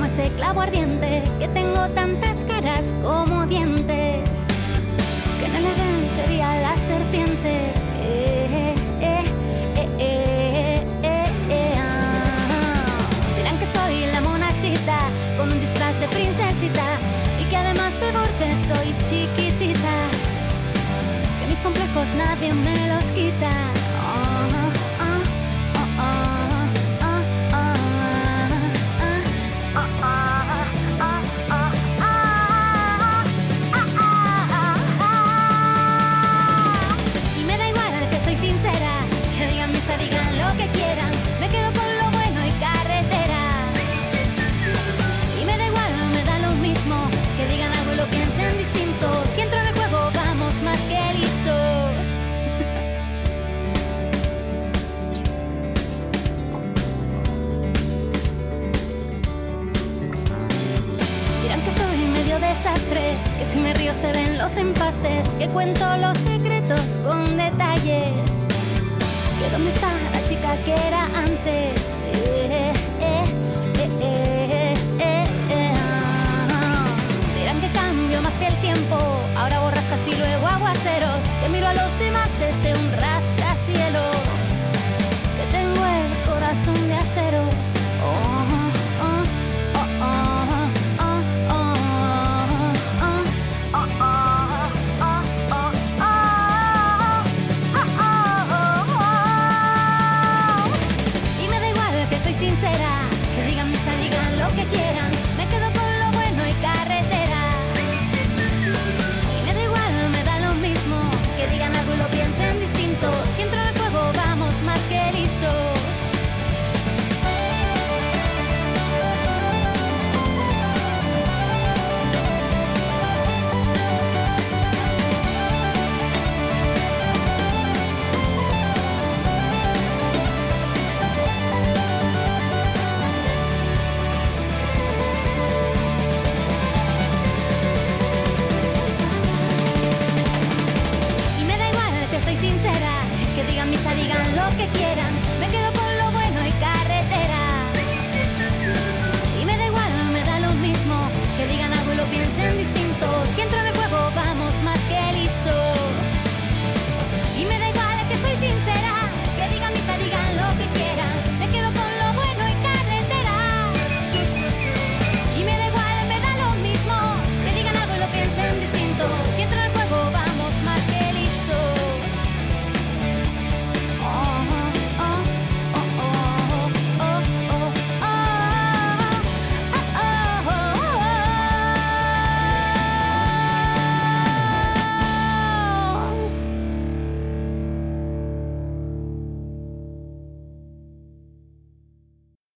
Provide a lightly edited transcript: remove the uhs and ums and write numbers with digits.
ese clavo ardiente, que tengo tantas caras como dientes, que en el Edén sería la serpiente. Dirán que soy la monachita con un disfraz de princesita y que además de borde soy chiquitita, que mis complejos nadie me los quita. Y me da igual que soy sincera, que digan misa, digan lo que quieran, me quedo con lo bueno y carretera. Y me da igual, me da lo mismo, que digan algo y lo piensen distinto. Si entro en el juego vamos más que listos. Dirán que soy medio desastre, que si me río se ven los empastes, que cuento los secretos con detalles, que dónde está la chica que era antes. Dirán que cambio más que el tiempo, ahora borrascas y luego aguaceros, que miro a los demás desde un rascacielos, que tengo el corazón de acero. Y me da igual que soy sincera, que digan misa, digan lo que quieran,